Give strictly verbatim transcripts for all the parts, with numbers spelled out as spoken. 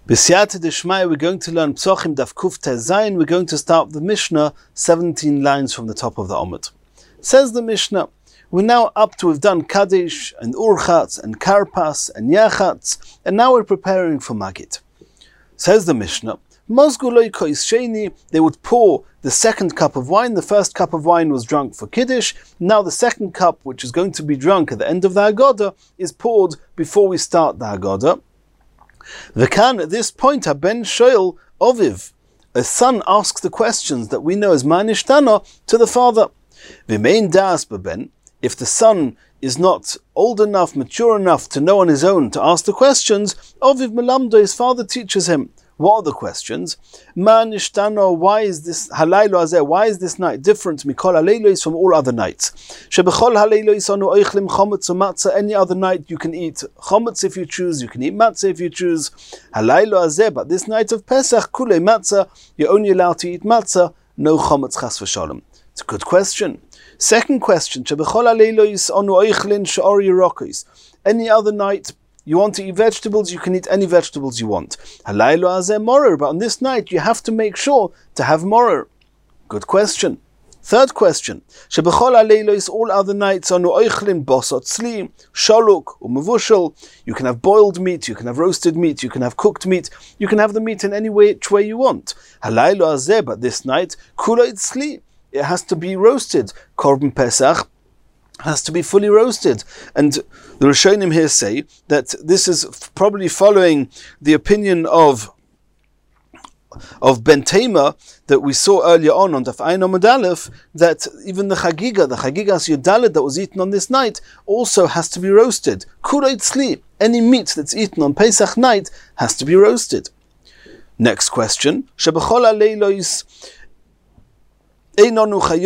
B'siyata d'shmaya, we're going to learn Psochim Daf Kuf Tez Zayin. We're going to start the Mishnah, seventeen lines from the top of the Omid. Says the Mishnah, we're now up to, we've done Kaddish and Urchatz and Karpas and Yachatz, and now we're preparing for Magid. Says the Mishnah, Mozguloi Kois Sheni, they would pour the second cup of wine. The first cup of wine was drunk for Kiddush. Now the second cup, which is going to be drunk at the end of the Haggadah, is poured before we start the Haggadah. V'kan, at this point, Ben Shoel Oviv, a son asks the questions that we know as Manishtana to the father. V'mein das b'ben, if the son is not old enough, mature enough to know on his own to ask the questions, Oviv Melamdo, his father teaches him. What are the questions? Manishtana, why is this halaylo azeh? Why is this night different? Mikol halaylos from all other nights. Shebechol halaylos anu oichlim chometz u'matzah. Any other night you can eat chometz if you choose. You can eat matzah if you choose. Halaylo azeh, but this night of Pesach, kulei matzah, you're only allowed to eat matzah, no chometz chas v'shalom. It's a good question. Second question. Shebechol halaylos anu oichlin she'or yerokos. Any other night you want to eat vegetables, you can eat any vegetables you want. Halaylo azeh morer, but on this night you have to make sure to have morer. Good question. Third question. Shebechol halaylos, all other nights, anu oichlin bosot tzli, shaluk, u'mevushel. You can have boiled meat, you can have roasted meat, you can have cooked meat, you can have the meat in any way, which way you want. Halaylo azeh, but this night, kula tzli, it has to be roasted. Korban Pesach has to be fully roasted. And the Rishonim here say that this is probably following the opinion of of Ben Tema that we saw earlier on on Daf Ayin Amud Aleph, that even the Chagiga, the Chagigas Yudalet that was eaten on this night, also has to be roasted. Kulei tzli, any meat that's eaten on Pesach night has to be roasted. Next question. Shebechol haleilos all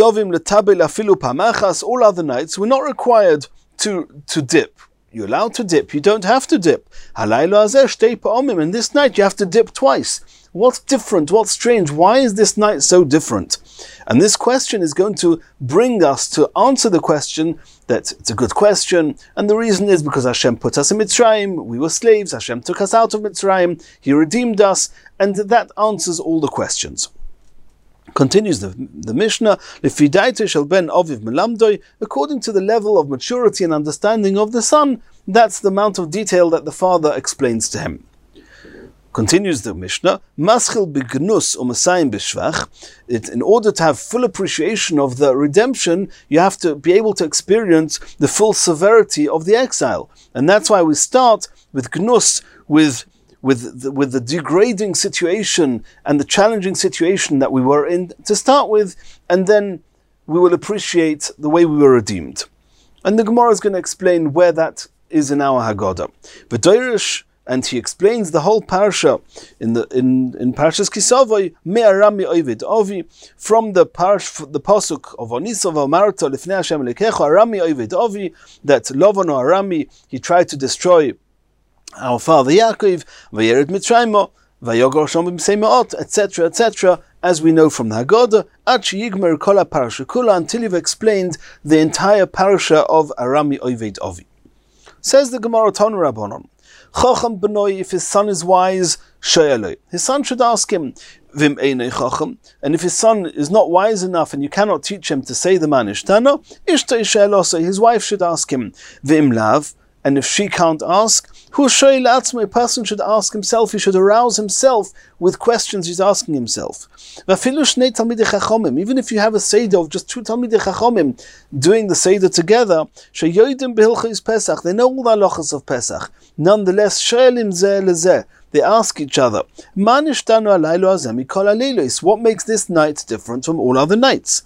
other nights, we're not required to, to dip. You're allowed to dip, you don't have to dip. And this night you have to dip twice. What's different? What's strange? Why is this night so different? And this question is going to bring us to answer the question that it's a good question, and the reason is because Hashem put us in Mitzrayim, we were slaves, Hashem took us out of Mitzrayim, He redeemed us, and that answers all the questions. Continues the, the Mishnah, Lefidaito shel ben Oviv Melamdoi, according to the level of maturity and understanding of the son, that's the amount of detail that the father explains to him. Continues the Mishnah, Maschil bignus u'masayim b'shvach. In order to have full appreciation of the redemption, you have to be able to experience the full severity of the exile. And that's why we start with gnus, with with the, with the degrading situation and the challenging situation that we were in to start with, and then we will appreciate the way we were redeemed. And the Gemara is going to explain where that is in our Haggadah. V'doirish, and he explains the whole parasha in the in in Parashas Kisavai, me'arami ovid ovi, from the parash the pasuk of Onisav Amarta lifnei Hashem Elokecha arami ovid ovi, that Lavan or Arami, he tried to destroy our father Yaakov, Vayered Mitzrayim, Vayogor Shom b'Msei et cetera, et cetera, as we know from the Haggadah, Ad sheyigmer kol parasha kula, until you've explained the entire parasha of Arami Oved Ovi. Says the Gemara Tanu Rabbanon, Chacham b'noi, if his son is wise, she'eloi, his son should ask him, Vim einei chacham, and if his son is not wise enough and you cannot teach him to say the Manishtana, Ishtoi she'elosei, his wife should ask him, Vim lav, and if she can't ask, who a person should ask himself, he should arouse himself with questions he's asking himself. Even if you have a Seder of just two Talmidei Chachomim doing the Seder together, they know all the halachas of Pesach. Nonetheless, they ask each other, what makes this night different from all other nights?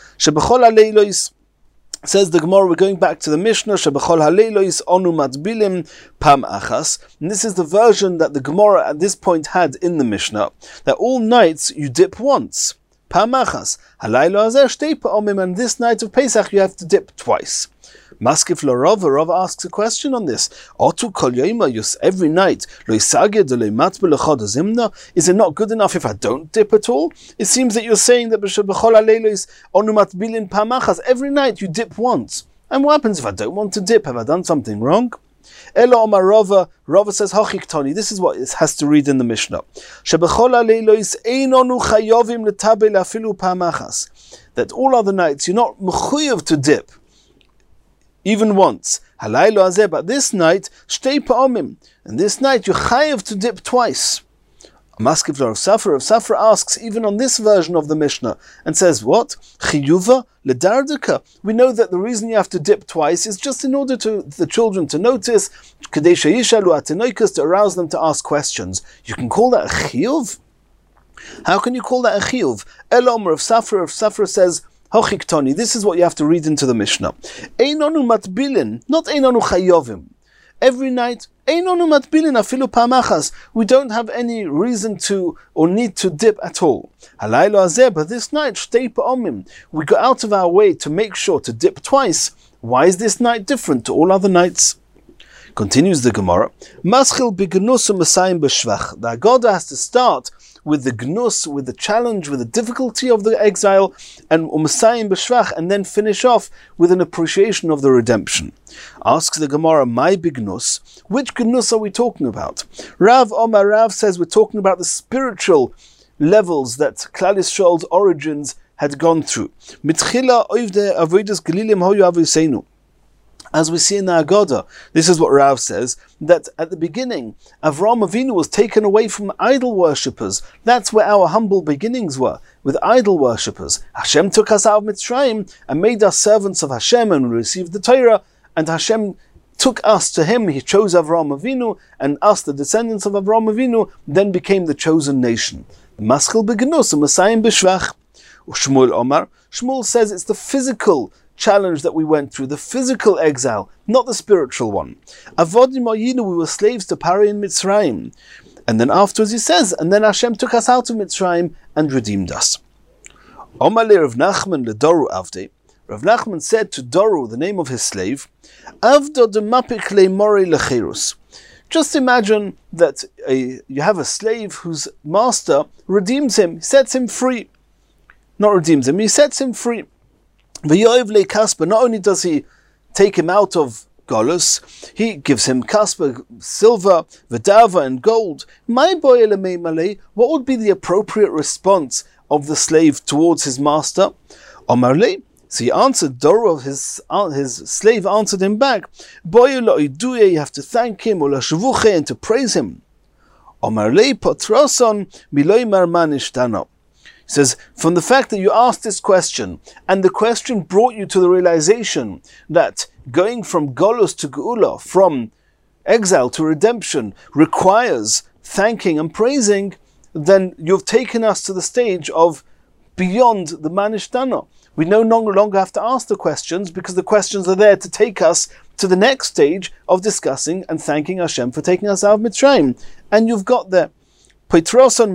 Says the Gemara, we're going back to the Mishnah, Shebechol haleilos onu matbilim pam achas. And this is the version that the Gemara at this point had in the Mishnah, that all nights you dip once. Pam achas. Halaylo hazeh shtei pa'omim, and this night of Pesach you have to dip twice. Maskif l'Rav, Rav asks a question on this. Otu kol yoyma yus, every night, lo yisaged lo yimatbel echad azimna. Is it not good enough if I don't dip at all? It seems that you're saying that b'shebechol haleilos onu matbilin pam achas, every night you dip once. And what happens if I don't want to dip? Have I done something wrong? Elo Omar Rava, Rava says, Hochiktoni, this is what it has to read in the Mishnah. That all other nights you're not mechuyev to dip, even once. But this night, shtei pa'omim, and this night you're chayev to dip twice. Maskiv Rav Safra, Rav Safra asks, even on this version of the Mishnah, and says, what? Chiyuva ledardika. We know that the reason you have to dip twice is just in order to the children to notice, kadesha yishalu atenoikas, to arouse them to ask questions. You can call that a chiyuv? How can you call that a chiyuv? Elom Rav Safra, Rav Safra says, Hochiktoni, this is what you have to read into the Mishnah. Einonu matbilin, not einonu chayovim. Every night, einonu matbilin afilu pamachas. We don't have any reason to or need to dip at all. Halaylo hazeh, but this night, shtei pa'omim. We go out of our way to make sure to dip twice. Why is this night different to all other nights? Continues the Gemara. Maschil bignus u'masayim b'shvach. The Haggadah has to start with the gnus, with the challenge, with the difficulty of the exile, and u'masayim b'shvach, and then finish off with an appreciation of the redemption. Asks the Gemara, my bignus, which gnus are we talking about? Rav Omar Rav says we're talking about the spiritual levels that Klal Yisrael's origins had gone through. Mitchila oivde avodas gelilim hoyu aviseinu. As we see in the Haggadah, this is what Rav says, that at the beginning, Avraham Avinu was taken away from idol worshippers. That's where our humble beginnings were, with idol worshippers. Hashem took us out of Mitzrayim and made us servants of Hashem, and we received the Torah, and Hashem took us to Him. He chose Avraham Avinu, and us, the descendants of Avraham Avinu, then became the chosen nation. Maschil begnus, Masayim b'shvach. Shmuel Omar, Shmuel says it's the physical challenge that we went through, the physical exile, not the spiritual one. Avodim ayinu, we were slaves to Pari in Mitzrayim. And then afterwards he says, and then Hashem took us out of Mitzrayim and redeemed us. Omar le Rav Nachman le Doru Avde. Rav Nachman said to Doru, the name of his slave, Avdo de mapik le mori lecherus. Just imagine that a, you have a slave whose master redeems him, sets him free. Not redeems him, he sets him free. V'yoiv kaspa, not only does he take him out of Golus, he gives him kaspa, silver, v'dava, and gold. My boy elamei malei, what would be the appropriate response of the slave towards his master? Omar le, so he answered, Doro, his his slave answered him back, boy lo'iduye, you have to thank him, or l'shavuche, and to praise him. Omar le potroson miloi marman ishtano. He says, from the fact that you asked this question, and the question brought you to the realization that going from Golus to Geula, from exile to redemption, requires thanking and praising, then you've taken us to the stage of beyond the Manishtana. We no longer have to ask the questions, because the questions are there to take us to the next stage of discussing and thanking Hashem for taking us out of Mitzrayim. And you've got there. We don't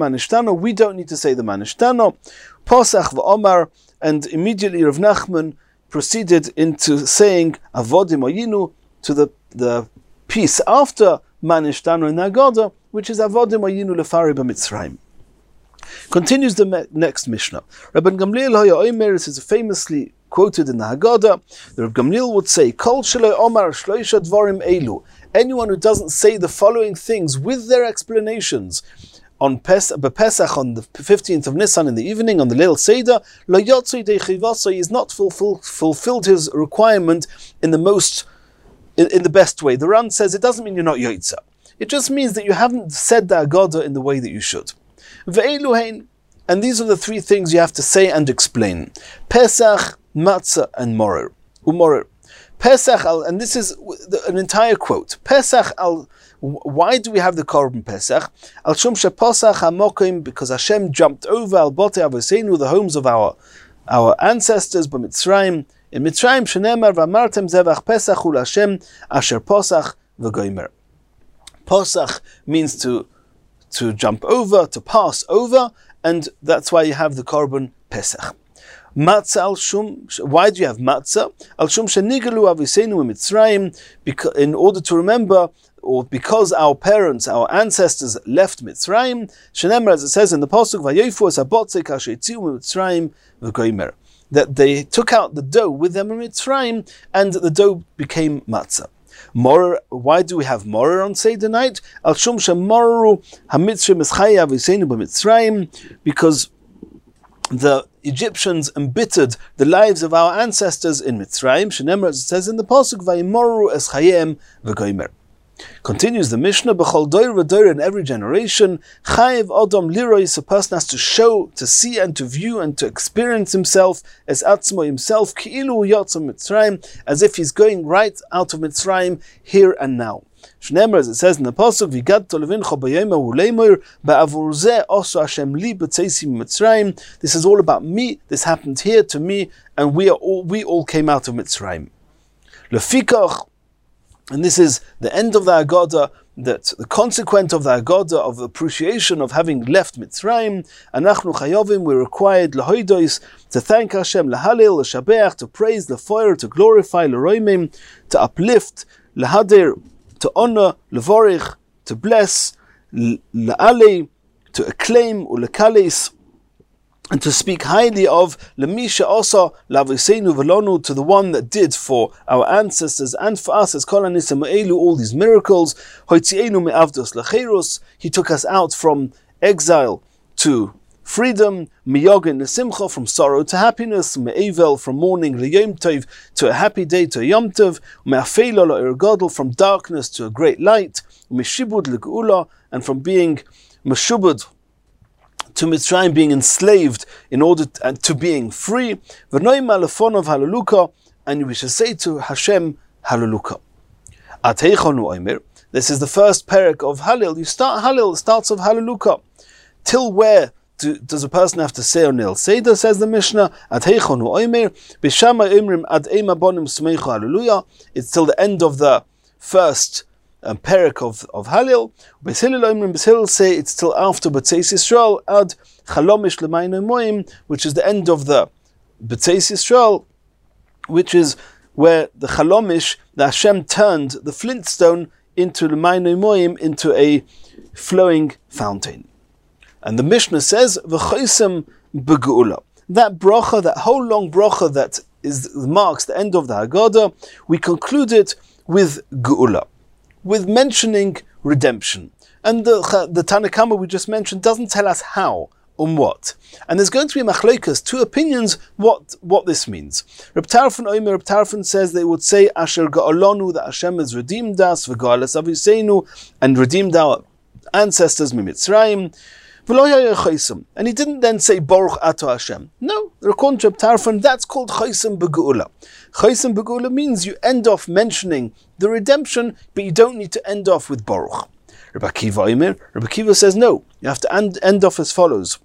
need to say the Manishtano. Posach v'Omar, and immediately Rav Nachman proceeded into saying Avodim Ayinu to the, the piece after Manishtano in Haggadah, which is Avodim Ayinu lefari b'Mitzrayim. Continues the me- next Mishnah. Rabbi Gamliel Hoya Omer, this is famously quoted in the Haggadah. The Rabbi Gamliel would say, Kol sheloi Omar shloisha dvarim elu. Anyone who doesn't say the following things with their explanations on Pes- Pesach, on the fifteenth of Nisan in the evening, on the Leil Seder, lo yotzei dei chivasa, he has not fulfill, fulfilled his requirement in the most, in, in the best way. The Ran says it doesn't mean you're not yotza. It just means that you haven't said the Haggadah in the way that you should. Ve'elu hein, and these are the three things you have to say and explain: Pesach, Matzah, and Morer. Umorer. Pesach al, and this is an entire quote. Pesach al, why do we have the Korban Pesach? Al shum shepasach hamokim, because Hashem jumped over al bote avoseinu, the homes of our our ancestors, but Mitzrayim. In Mitzrayim shenemar v'amartem zevach Pesach ul Hashem asher posach v'goimer. Posach means to to jump over, to pass over, and that's why you have the Korban Pesach. Matzah al shum. Why do you have matzah? Al shum shenigalu aviseinu Mitzrayim, because in order to remember, or because our parents, our ancestors left Mitzrayim. Shenemar, as it says in the pasuk, vayofu es habotze kashetziu Mitzrayim v'goimer, that they took out the dough with them in Mitzrayim, and the dough became matzah. Morer, why do we have Morer on Seder night? Al shum shemoru hamitzrim eschaya v'yiseinu b'mitzrayim, because the Egyptians embittered the lives of our ancestors in Mitzrayim. Shenemar, as it says in the pasuk, v'yimoru eschayim v'goymer. Continues the Mishnah, b'chol doir v'doir, in every generation, chayiv odom lirois, a person has to show, to see and to view and to experience himself as atzmo himself, ki'ilu yotza Mitzrayim, as if he's going right out of Mitzrayim here and now. Shneimar, as it says in the pasuk, v'gad tolevincha b'yoma u'leimor ba'avur zeh oso Hashem li b'tzeisi Mitzrayim. This is all about me. This happened here to me, and we are all we all came out of Mitzrayim. Lefikach. And this is the end of the Haggadah, that the consequent of the Haggadah, of the appreciation of having left Mitzrayim. Anachnu chayovim, we're required lehoidos, to thank Hashem, lehalil, leshabeach, to praise, lefoyer, to glorify, leroimim, to uplift, lehadir, to honor, levorich, to bless, le'alei, to acclaim, ulekales, and to speak highly of Lemisha also Laviseinu Velonu, to the one that did for our ancestors and for us as Kol Anisim all these miracles. Hoitzienu me'avdos lecherus, he took us out from exile to freedom. Miyogin lesimcha, from sorrow to happiness. Me'evel, from mourning leyom tov, to a happy day, to a yom tov. Me'afeilo le'ergodel, from darkness to a great light. Meshibud legeula, and from being meshubud to Mitzrayim, being enslaved, in order to, uh, to being free. V'noim alefonov hallelujah, and we should say to Hashem hallelujah. Ateichonu oimer. This is the first parak of Hallel. You start Hallel, it starts of hallelujah. Till where do, does a person have to say on Nil Seder? Says the Mishnah. Ateichonu oimer b'shama oimrim ad ema bonim smeichu hallelujah. It's till the end of the first Um, parak of, of Hallel. Beis Hillel Oimrim, Beis Hillel say it's till after B'tzeis Yisrael ad Chalomish L'mayno Moim, which is the end of the B'tzeis Yisrael, which is where the Chalomish, the Hashem turned the flintstone into L'mayno Moim, into a flowing fountain. And the Mishnah says V'choisem B'geula. That bracha, that whole long bracha that is marks the end of the Haggadah, we conclude it with Geula, with mentioning redemption. And the, the Tanna Kamma we just mentioned doesn't tell us how, on what. And there's going to be machlokas, two opinions, what, what this means. Reb Tarfon Omer, Reb Tarfon says they would say, Asher Ga'olonu, that Hashem has redeemed us, V'ga'alas Aviseinu, and redeemed our ancestors, Mimitzrayim. And he didn't then say Baruch Ato Hashem. No, according to Reb Tarfon, that's called Chaysem B'Geula. Chaysem B'Geula means you end off mentioning the redemption, but you don't need to end off with Baruch. Rabbi Akiva Omer, Rabbi Akiva says no, you have to end, end off as follows.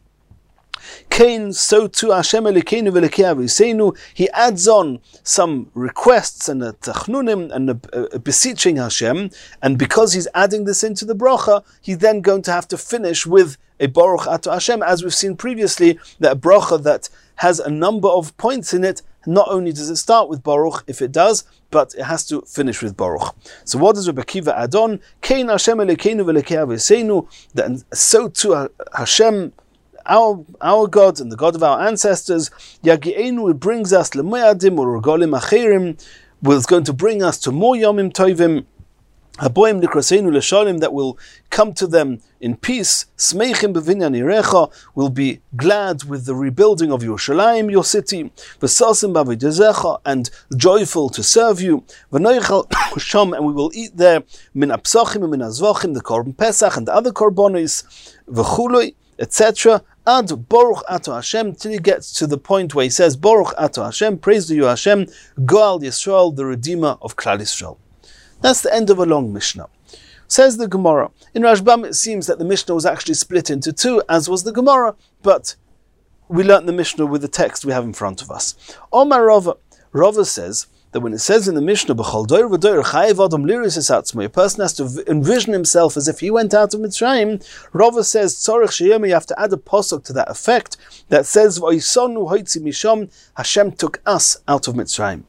Kain, so too Hashem Elokeinu v'Elokei Aviseinu, he adds on some requests and a tachnunim and a, a beseeching Hashem, and because he's adding this into the bracha, he's then going to have to finish with a Baruch Ato Hashem, as we've seen previously, that a bracha that has a number of points in it, not only does it start with Baruch, if it does, but it has to finish with Baruch. So what does Rabbi Akiva add on? Kain Hashem Elokeinu v'Elokei Aviseinu, that so too Hashem, Our, our God and the God of our ancestors, Yagi'enu, it brings us L'moyadim or Regolim Achirim, was going to bring us to more Yomim Tovim, Haboim Nikrasenu L'Sholim, that will come to them in peace. Smeichim B'Vinyan Irecha, will be glad with the rebuilding of Yerushalayim, your city. V'Sasim B'Avodezecha, and joyful to serve you. V'Noichal Sham, and we will eat there Min Apsachim and Min Azvachim, the Korban Pesach and the other Korbanos, V'Chuloi, et cetera. Ad Baruch Ato Hashem, till he gets to the point where he says, Baruch Ato Hashem, praise to you Hashem, Goal Yisrael, the Redeemer of Klal Yisrael. That's the end of a long Mishnah. Says the Gemara. In Rashbam it seems that the Mishnah was actually split into two, as was the Gemara, but we learnt the Mishnah with the text we have in front of us. Omar Rava, Rava says that when it says in the Mishnah, B'chol doir v'doir chayev adam liris es atzmo, a person has to envision himself as if he went out of Mitzrayim. Rava says, tzorich sheyema, you have to add a pasuk to that effect that says, v'oisonu hoitzi misham, Hashem took us out of Mitzrayim.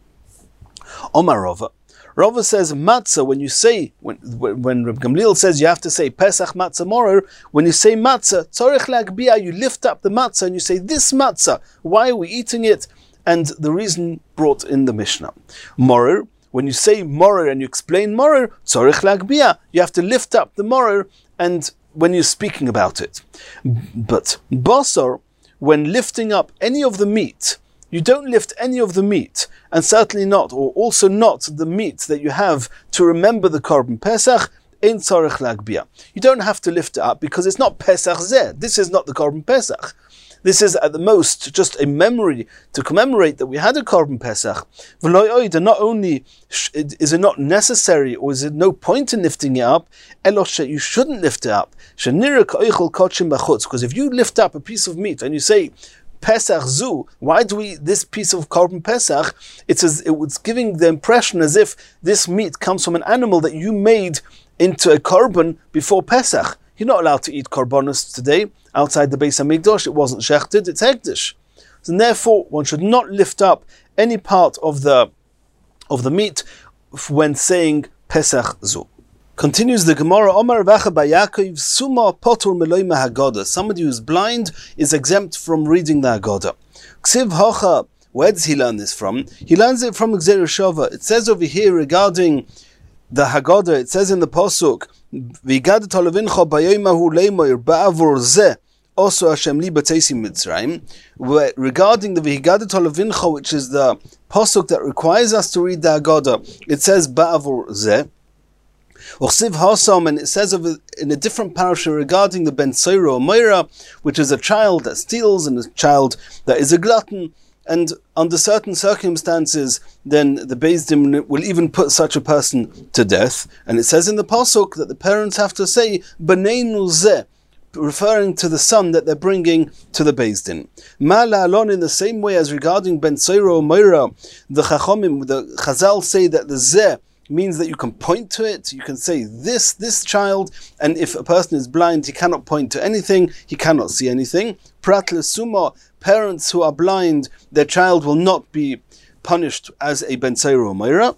Omar Rava, Rava says matzah, when you say, when when, when Reb Gamliel says you have to say Pesach matzah moror, when you say matzah, tzorich lagbia, you lift up the matzah and you say, this matzah, why are we eating it? And the reason brought in the Mishnah. Moror, when you say morer and you explain morer, tzorich lagbia, you have to lift up the morer and when you're speaking about it. But basar, when lifting up any of the meat, you don't lift any of the meat, and certainly not, or also not the meat that you have to remember the Korban Pesach, ein tzorich lagbia. You don't have to lift it up because it's not Pesach zeh. This is not the Korban Pesach. This is at the most just a memory to commemorate that we had a Korban Pesach. And not only is it not necessary or is it no point in lifting it up, you shouldn't lift it up. Because if you lift up a piece of meat and you say, Pesach zu, why do we this piece of Korban Pesach? It's as it was giving the impression as if this meat comes from an animal that you made into a korban before Pesach. You're not allowed to eat korbanos today outside the Beis Hamikdash. It wasn't shechted, it's hekdesh. So therefore, one should not lift up any part of the of the meat when saying Pesach zu. Continues the Gemara, Omar Vacha Bayakov, Suma Potur Meloi Haggadah. Somebody who's blind is exempt from reading the Haggadah. Ksiv Hocha, where does he learn this from? He learns it from Gzera Shava. It says over here regarding the Haggadah, it says in the Pasuk, V'yigadet halavincha bayomahu leimoir ba'avur zeh also Hashem li b'teisi Mitzrayim. Regarding the V'yigadet halavincha, which is the Pasuk that requires us to read the Haggadah, it says ba'avur zeh. Uchsiv Hasam, and it says of in a different parasha regarding the Ben Soira or Moira, which is a child that steals and a child that is a glutton, and under certain circumstances, then the Beis Din will even put such a person to death. And it says in the pasuk that the parents have to say B'neinu zeh, referring to the son that they're bringing to the Beis Din. Ma'ala alon, in the same way as regarding Ben Soira or Moira, the Chachomim, the Chazal say that the zeh means that you can point to it, you can say this, this child, and if a person is blind, he cannot point to anything, he cannot see anything. Prat l'suma, parents who are blind, their child will not be punished as a Ben Soira or Moira.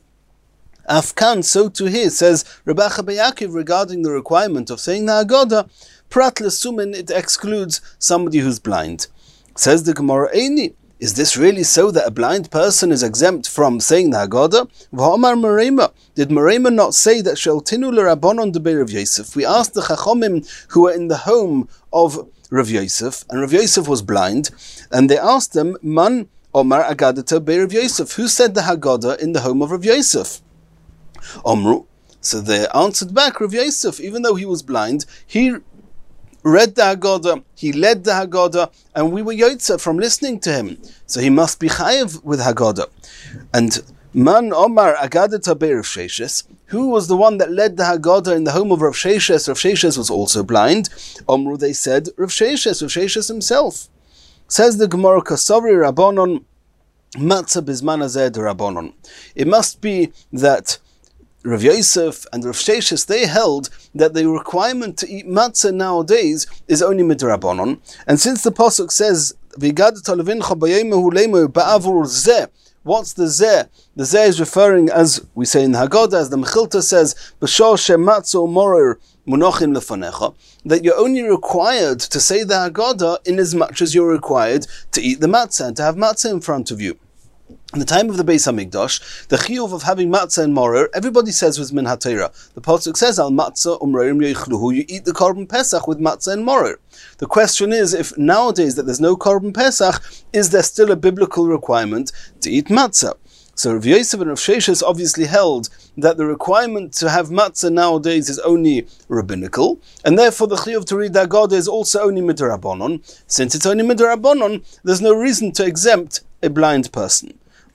Afkan, so to here, says Rabbi Yaakov regarding the requirement of saying the Haggadah, Prat l'sumin, it excludes somebody who's blind. Says the Gemara, Eini, is this really so that a blind person is exempt from saying the Haggadah? V'omar Merema, did Merema not say that Sheltinu l'Rabbanon deber Rav Yosef? We asked the Chachomim who were in the home of Rav Yosef, and Rav Yosef was blind, and they asked them, Man Omar Agadata be Rav Yosef, who said the Haggadah in the home of Rav Yosef? Omru, so they answered back, Rav Yosef, even though he was blind, he read the Haggadah, he led the Haggadah, and we were yotze from listening to him. So he must be chayev with Haggadah. And Man Omar Agadata be Rav Sheshes, who was the one that led the Haggadah in the home of Rav Sheshes? Rav Sheshes was also blind. Omru, they said, Rav Sheshes, Rav Sheshes himself. Says the Gemara, Kasavri Rabbanon, Matzah bizman hazeh d'Rabbanon. It must be that Rav Yosef and Rav Sheshes, they held that the requirement to eat matzah nowadays is only midrabanon. And since the pasuk says, "V'yigadet halavincha bayomahu leimoir ba'avur zeh," what's the zeh? The zeh is referring, as we say in the Haggadah, as the Mechilta says, "B'shor shematzah morer munochin lefanecha," that you're only required to say the Haggadah in as much as you're required to eat the matzah and to have matzah in front of you. In the time of the Beis Hamikdash, the chiyuv of having matzah and morer, everybody says was min haTorah. The pasuk says al matzah umrorim yoichluhu. You eat the korban pesach with matzah and morer. The question is, if nowadays that there's no korban pesach, is there still a biblical requirement to eat matzah? So Rav Yosef and Rav Sheshes obviously held that the requirement to have matzah nowadays is only rabbinical, and therefore the chiyuv to read the Haggadah is also only midrabanon. Since it's only midrabanon, there's no reason to exempt a blind person.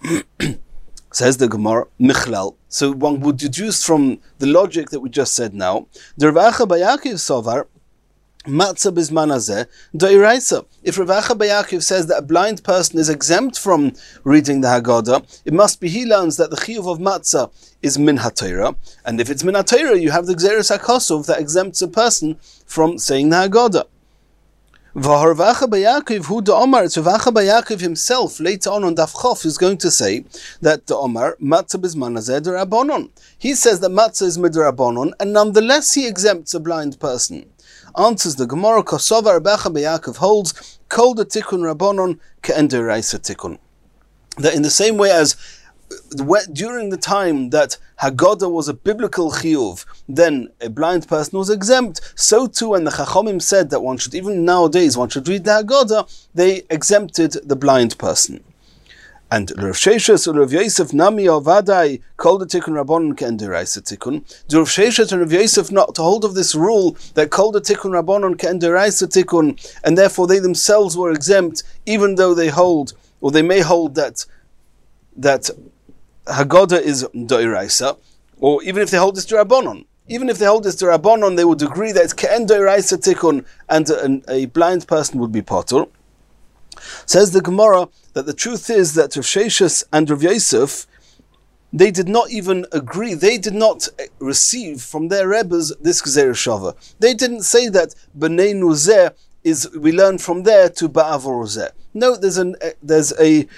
Says the Gemara, Michlal. So one would deduce from the logic that we just said now, the Rav Acha bar Yaakov Sovar, Matzah bizman hazeh d'Oraisa. If Rav Acha bar Yaakov says that a blind person is exempt from reading the Haggadah, it must be he learns that the chiyuv of matzah is min haTorah, and if it's min haTorah, you have the Gzeres HaKosov that exempts a person from saying the Haggadah. Rav Acha bar Yaakov, who the Omar, it's Rav Acha bar Yaakov himself, later on on Daf Chof, is going to say that the Omar, Matzah bizman hazeh d'Rabbanon. He says that Matzah is midrabanon, and nonetheless he exempts a blind person. Answers the Gemara, Kosova Rav Acha bar Yaakov holds, Kol de tikkun Rabbanon ke'en d'Oraisa tikkun. That in the same way as during the time that Haggadah was a biblical chiyuv, then a blind person was exempt. So too, when the Chachamim said that one should, even nowadays, one should read the Haggadah, they exempted the blind person. And Rav Sheshes or Rav Yosef Nami Avadai called the Tikkun Rabbanon Ke'enderaisa Tikkun. Do Rav Sheshes and Rav Yosef not to hold of this rule that called the Tikkun Rabbanon Ke'enderaisa Tikkun, and therefore they themselves were exempt, even though they hold, or they may hold that that Haggadah is Doiraisa, or even if they hold this Rabbanon. Even if they hold this Rabbanon, they would agree that it's Ke'enderaisa Tikkun, and a, a blind person would be potter. Says the Gemara that the truth is that Rav Sheshes and Rav Yosef, they did not even agree, they did not receive from their Rebbes this Gzeir Shava. They didn't say that B'nei Nuzeh is, we learn from there to Ba'avor Zeh. No, there's an there's a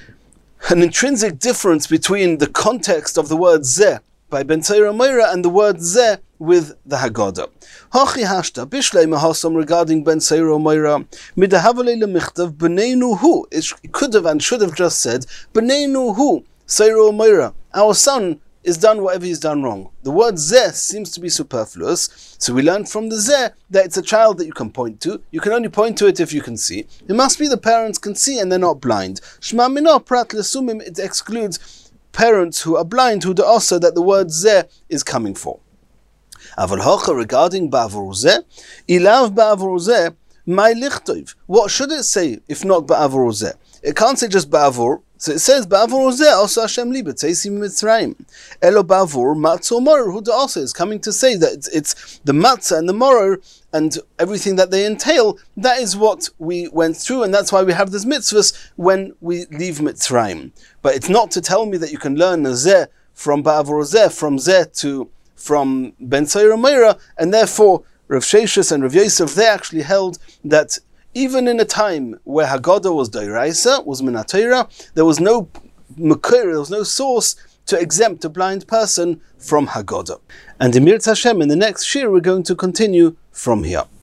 an intrinsic difference between the context of the word Zeh by Ben Tzayra Meira and the word Zeh with the Haggadah. Hachi hashta bishlei mahasam regarding Ben Tzayra Meira midahavalei lemichtav b'neinu hu. It could have and should have just said b'neinu hu Tzayra Meira. Our son is done whatever he's done wrong. The word Zeh seems to be superfluous, so we learn from the Zeh that it's a child that you can point to. You can only point to it if you can see. It must be the parents can see and they're not blind. Shema minah prat lesumim, it excludes parents who are blind, who do also that the word Zeh is coming for. Aval hocha regarding Ba'avor Zeh, ilav Ba'avor Zeh, my lichtov. What should it say if not Ba'avor Zeh? It can't say just Ba'avor. So it says Ba'avor Zeh also Hashem li b'tzeisim Mitzrayim. Elo Ba'avor matzah moror, who also is coming to say that it's, it's the matzah and the moror and everything that they entail. That is what we went through, and that's why we have this mitzvahs when we leave Mitzrayim. But it's not to tell me that you can learn a Zeh from Ba'avor Zeh, from Zeh to from Ben Tzayra Meira, and therefore Rav Sheshes and Rav Yosef, they actually held that even in a time where Haggadah was Doiraisa, was Min HaTorah, there was no Makir, there was no source to exempt a blind person from Haggadah. And in Mirz Hashem, in the next shir, we're going to continue from here.